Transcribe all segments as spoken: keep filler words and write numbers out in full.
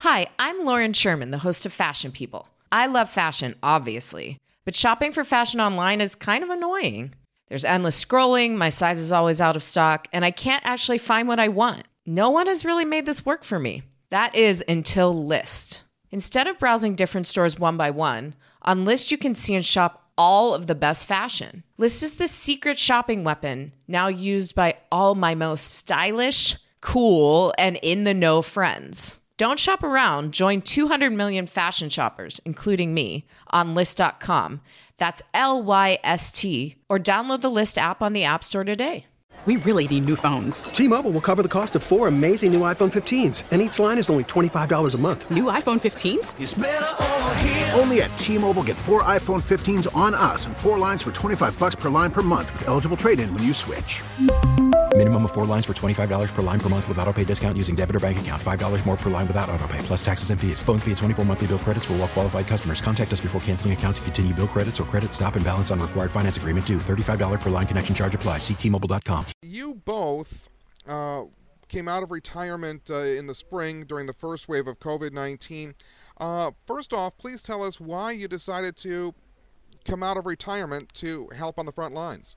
Hi, I'm Lauren Sherman, the host of Fashion People. I love fashion, obviously, but shopping for fashion online is kind of annoying. There's endless scrolling, my size is always out of stock, and I can't actually find what I want. No one has really made this work for me. That is until Lyst. Instead of browsing different stores one by one, on Lyst you can see and shop all of the best fashion. Lyst is the secret shopping weapon now used by all my most stylish, cool, and in-the-know friends. Don't shop around. Join two hundred million fashion shoppers, including me, on Lyst dot com. That's L Y S T, or download the Lyst app on the App Store today. We really need new phones. T-Mobile will cover the cost of four amazing new iPhone fifteens, and each line is only twenty-five dollars a month. New iPhone fifteens? It's better over here. Only at T-Mobile, get four iPhone fifteens on us and four lines for twenty-five dollars per line per month with eligible trade-in when you switch. Minimum of four lines for twenty-five dollars per line per month with autopay discount using debit or bank account. five dollars more per line without autopay, plus taxes and fees. Phone fee at twenty-four monthly bill credits for well-qualified customers. Contact us before canceling account to continue bill credits or credit stop and balance on required finance agreement due. thirty-five dollars per line connection charge applies. See T Mobile dot com. You both uh, came out of retirement uh, in the spring during the first wave of COVID nineteen. Uh, first off, please tell us why you decided to come out of retirement to help on the front lines.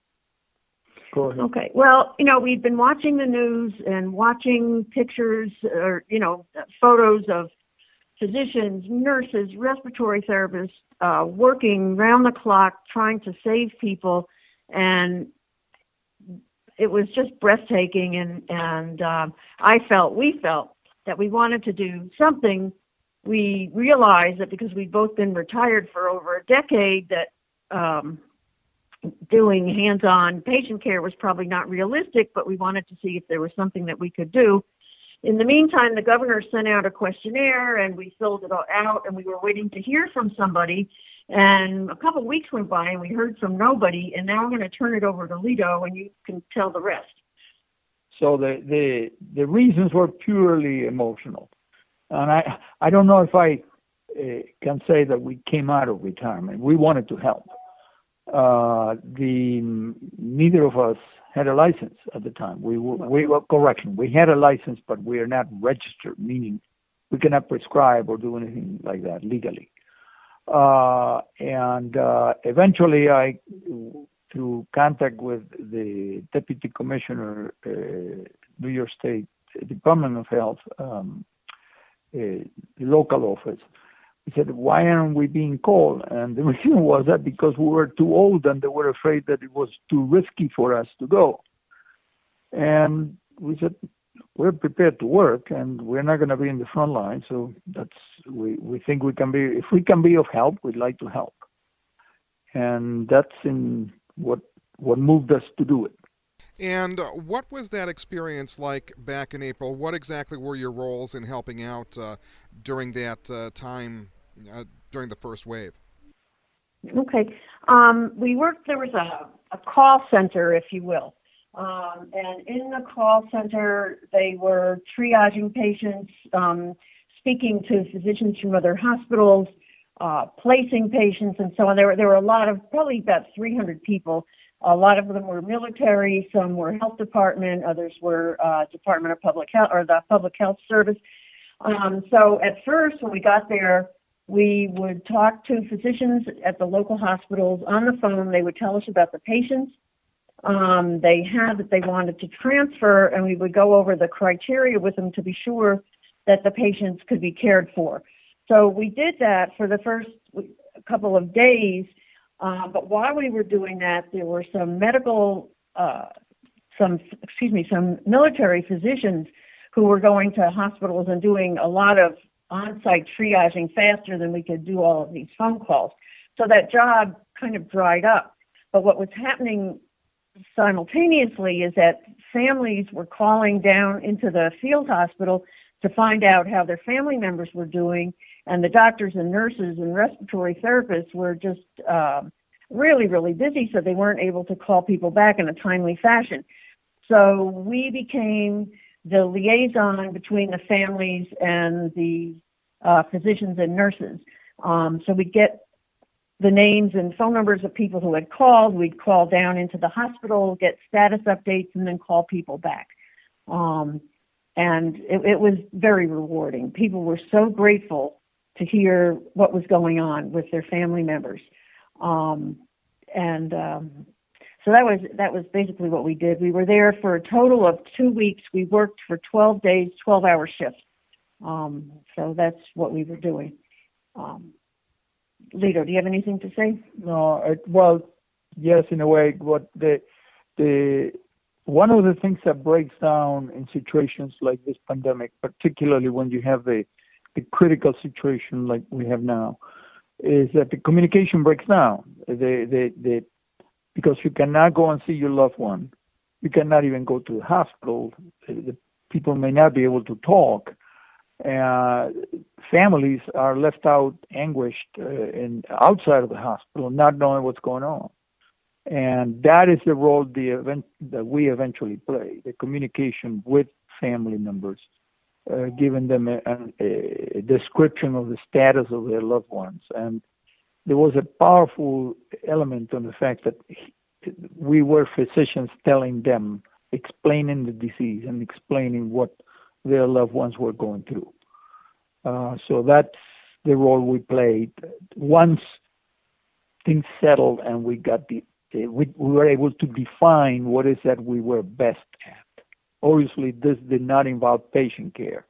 Okay. Well, you know, we've been watching the news and watching pictures or, you know, photos of physicians, nurses, respiratory therapists uh, working round the clock trying to save people. And it was just breathtaking. And, and um, I felt, we felt that we wanted to do something. We realized that because we'd both been retired for over a decade, that um, doing hands-on patient care was probably not realistic, but we wanted to see if there was something that we could do. In the meantime, the governor sent out a questionnaire and we filled it all out and we were waiting to hear from somebody. And a couple of weeks went by and we heard from nobody. And now I'm going to turn it over to Lito and you can tell the rest. So the, the, the reasons were purely emotional. And I, I don't know if I uh, can say that we came out of retirement. We wanted to help. Uh, the neither of us had a license at the time. We were, we were correction. We had a license, but we are not registered, meaning we cannot prescribe or do anything like that legally. Uh, and uh, eventually, I, through contact with the deputy commissioner, uh, New York State Department of Health, um, uh, local office. He said, why aren't we being called? And the reason was that because we were too old and they were afraid that it was too risky for us to go. And we said, we're prepared to work and we're not going to be in the front line. So that's, we, we think we can be, if we can be of help, we'd like to help. And that's in what, what moved us to do it. And what was that experience like back in April? What exactly were your roles in helping out uh, during that uh, time, uh, during the first wave? Okay. Um, we worked, there was a, a call center, if you will. Um, and in the call center, they were triaging patients, um, speaking to physicians from other hospitals, uh, placing patients, and so on. There were, there were a lot of, probably about three hundred people. A lot of them were military, some were health department, others were uh, Department of Public Health or the Public Health Service. Um, so at first, when we got there, we would talk to physicians at the local hospitals on the phone. They would tell us about the patients um, they had that they wanted to transfer, and we would go over the criteria with them to be sure that the patients could be cared for. So we did that for the first couple of days. Uh, but while we were doing that, there were some medical, uh, some, excuse me, some military physicians who were going to hospitals and doing a lot of on-site triaging faster than we could do all of these phone calls. So that job kind of dried up. But what was happening simultaneously is that families were calling down into the field hospital to find out how their family members were doing, and the doctors and nurses and respiratory therapists were just um, really, really busy, so they weren't able to call people back in a timely fashion. So we became the liaison between the families and the uh, physicians and nurses. Um, so we'd get the names and phone numbers of people who had called. We'd call down into the hospital, get status updates, and then call people back. Um, and it, it was very rewarding. People were so grateful to hear what was going on with their family members. Um, and um, so that was that was basically what we did. We were there for a total of two weeks. We worked for twelve days, twelve-hour shifts. Um, so that's what we were doing. Um, Lito, do you have anything to say? No, it, well, yes, in a way. What the the one of the things that breaks down in situations like this pandemic, particularly when you have the the critical situation like we have now, is that the communication breaks down. The the the because you cannot go and see your loved one, you cannot even go to the hospital. The people may not be able to talk. Uh, families are left out, anguished, uh, in outside of the hospital, not knowing what's going on, and that is the role the event that we eventually play: the communication with family members, uh, giving them a, a, a description of the status of their loved ones. And there was a powerful element on the fact that we were physicians telling them, explaining the disease and explaining what their loved ones were going through. Uh, so that's the role we played. Once things settled and we got the, we, we were able to define what is that we were best at. Obviously, this did not involve patient care.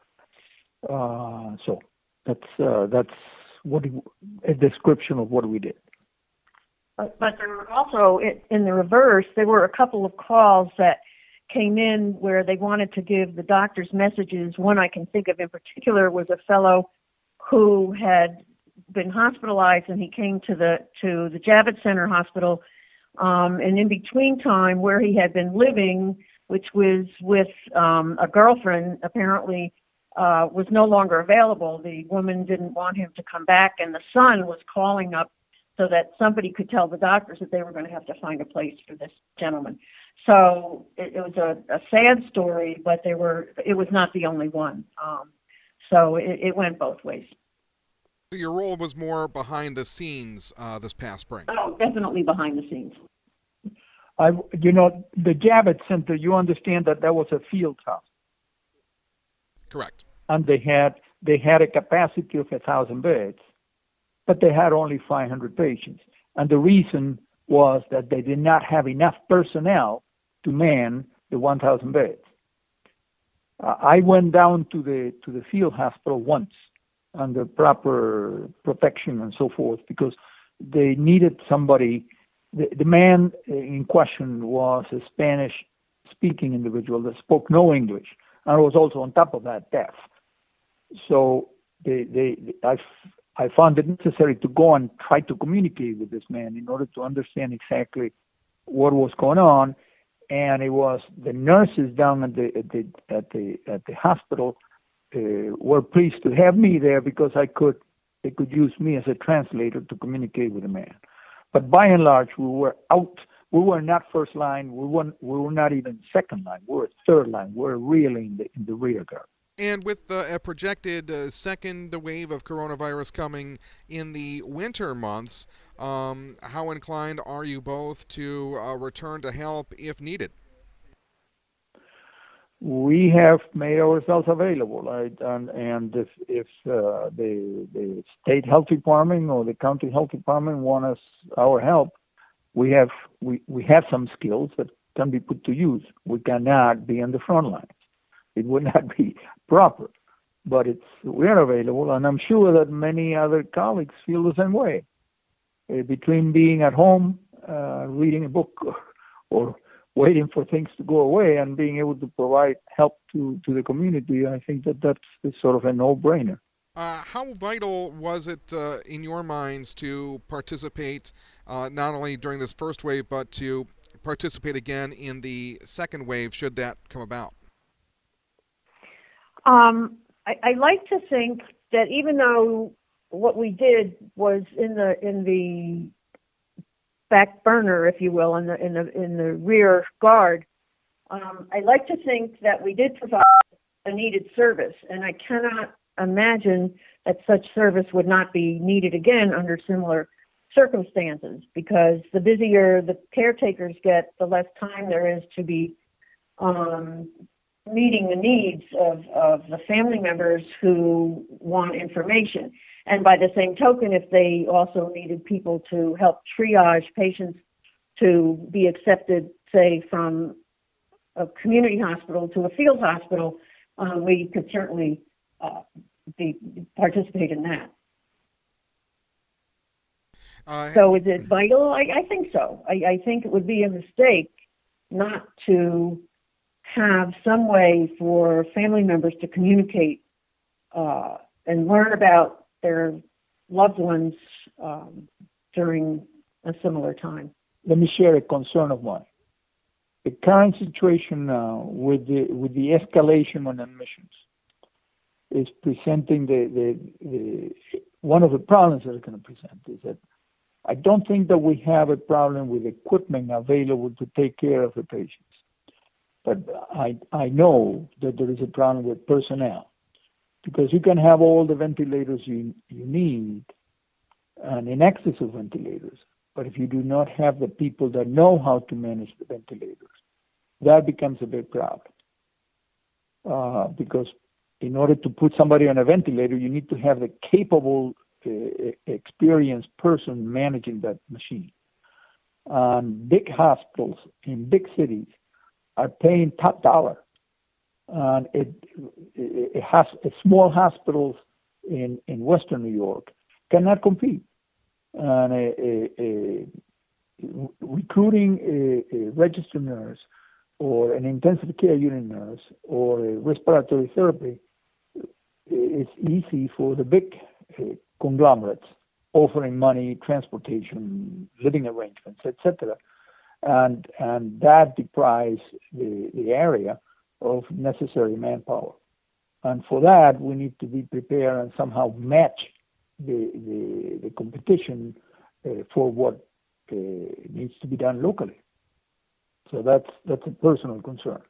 Uh, so that's uh, that's what a description of what we did. But, but there were also, in the reverse, there were a couple of calls that came in where they wanted to give the doctor's messages. One I can think of in particular was a fellow who had been hospitalized, and he came to the to the Javits Center Hospital, um, and in between time where he had been living, which was with um, a girlfriend, apparently uh, was no longer available. The woman didn't want him to come back, and the son was calling up so that somebody could tell the doctors that they were going to have to find a place for this gentleman. So it, it was a, a sad story, but there were it was not the only one. Um, so it, it went both ways. Your role was more behind the scenes uh, this past spring. Oh, definitely behind the scenes. I, you know, the Javits Center, you understand that that was a field house. Correct. And they had they had a capacity of a thousand beds, but they had only five hundred patients. And the reason was that they did not have enough personnel to man the one thousand beds. Uh, I went down to the to the field hospital once under proper protection and so forth, because they needed somebody. The, the man in question was a Spanish-speaking individual that spoke no English, and was also on top of that deaf. So they, they, I, I found it necessary to go and try to communicate with this man in order to understand exactly what was going on. And it was the nurses down at the at the at the at the hospital uh, were pleased to have me there, because I could they could use me as a translator to communicate with the man. But by and large, we were out. We were not first line. We weren't. We were not even second line. We were third line. We were really in the in the rear guard. And with uh, a projected uh, second wave of coronavirus coming in the winter months, um, how inclined are you both to uh, return to help if needed? We have made ourselves available, right? and, and if, if uh, the, the state health department or the county health department want us our help, we have we, we have some skills that can be put to use. We cannot be on the front lines. It would not be proper, but it's we are available, and I'm sure that many other colleagues feel the same way. Uh, between being at home, uh, reading a book, or, or waiting for things to go away, and being able to provide help to, to the community, I think that that's sort of a no-brainer. Uh, how vital was it uh, in your minds to participate uh, not only during this first wave, but to participate again in the second wave, should that come about? Um, I, I like to think that even though what we did was in the in the back burner, if you will, in the in the in the rear guard, um, I like to think that we did provide a needed service, and I cannot imagine that such service would not be needed again under similar circumstances, because the busier the caretakers get, the less time there is to be um, meeting the needs of, of the family members who want information. And by the same token, if they also needed people to help triage patients to be accepted, say, from a community hospital to a field hospital, um, we could certainly uh, be, participate in that. Uh, so is it vital? I, I think so. I, I think it would be a mistake not to have some way for family members to communicate uh, and learn about their loved ones um, during a similar time. Let me share a concern of mine. The current situation now with the with the escalation on admissions is presenting the, the, the one of the problems that it's going to present is that I don't think that we have a problem with equipment available to take care of the patients. But I I know that there is a problem with personnel, because you can have all the ventilators you, you need and in excess of ventilators. But if you do not have the people that know how to manage the ventilators, that becomes a big problem. Uh, because in order to put somebody on a ventilator, you need to have the capable, uh, experienced person managing that machine. Um, big hospitals in big cities are paying top dollar. And it, it, it has small hospitals in, in Western New York cannot compete. And a, a, a recruiting a, a registered nurse or an intensive care unit nurse or a respiratory therapy is easy for the big uh, conglomerates offering money, transportation, living arrangements, et cetera. And and that deprives the, the area of necessary manpower. And for that, we need to be prepared and somehow match the the, the competition uh, for what uh, needs to be done locally. So that's that's a personal concern.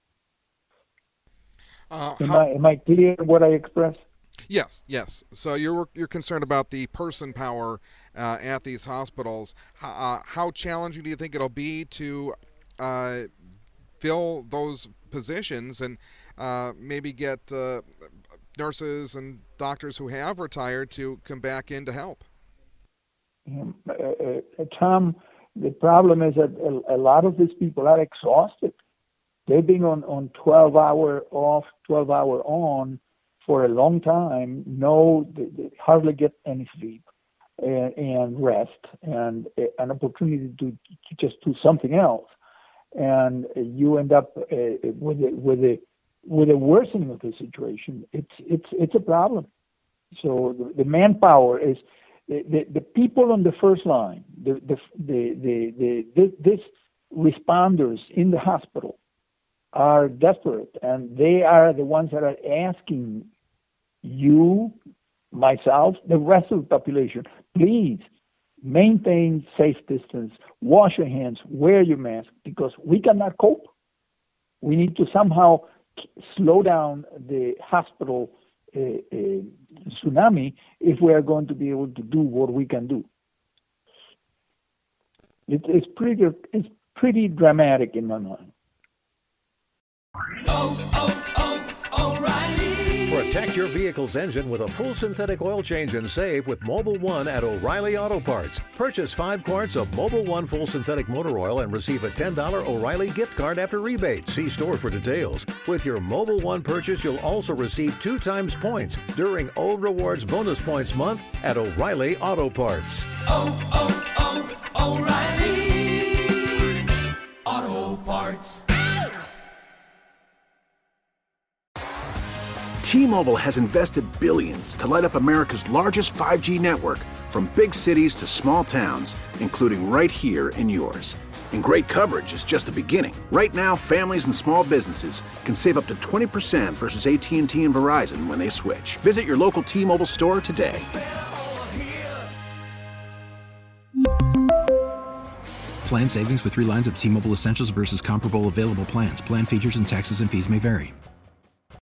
Uh, am, how, I, am I clear what I expressed? Yes, yes. So you're you're concerned about the person power uh, at these hospitals. How, uh, how challenging do you think it'll be to uh, fill those positions and uh, maybe get uh, nurses and doctors who have retired to come back in to help? Um, uh, uh, Tom, the problem is that a, a lot of these people are exhausted. They've been on, on twelve hour off, twelve hour on for a long time. No, they, they hardly get any sleep and, and rest and uh, an opportunity to, to just do something else. And you end up uh, with a, with a with a worsening of the situation. It's it's it's a problem. So the, the manpower is the, the, the people on the first line. The the the the, the, the this responders in the hospital are desperate, and they are the ones that are asking you, myself, the rest of the population, please maintain safe distance, wash your hands, wear your mask, because we cannot cope. We need to somehow slow down the hospital uh, uh, tsunami if we are going to be able to do what we can do. It, it's pretty, it's pretty dramatic in my mind. Oh, oh, oh, O'Reilly. Protect your vehicle's engine with a full synthetic oil change and save with Mobil one at O'Reilly Auto Parts. Purchase five quarts of Mobil one full synthetic motor oil and receive a ten dollars O'Reilly gift card after rebate. See store for details. With your Mobil one purchase, you'll also receive two times points during O Rewards Bonus Points Month at O'Reilly Auto Parts. Oh, oh, oh, O'Reilly Auto Parts. T-Mobile has invested billions to light up America's largest five G network, from big cities to small towns, including right here in yours. And great coverage is just the beginning. Right now, families and small businesses can save up to twenty percent versus A T and T and Verizon when they switch. Visit your local T-Mobile store today. Plan savings with three lines of T-Mobile Essentials versus comparable available plans. Plan features and taxes and fees may vary.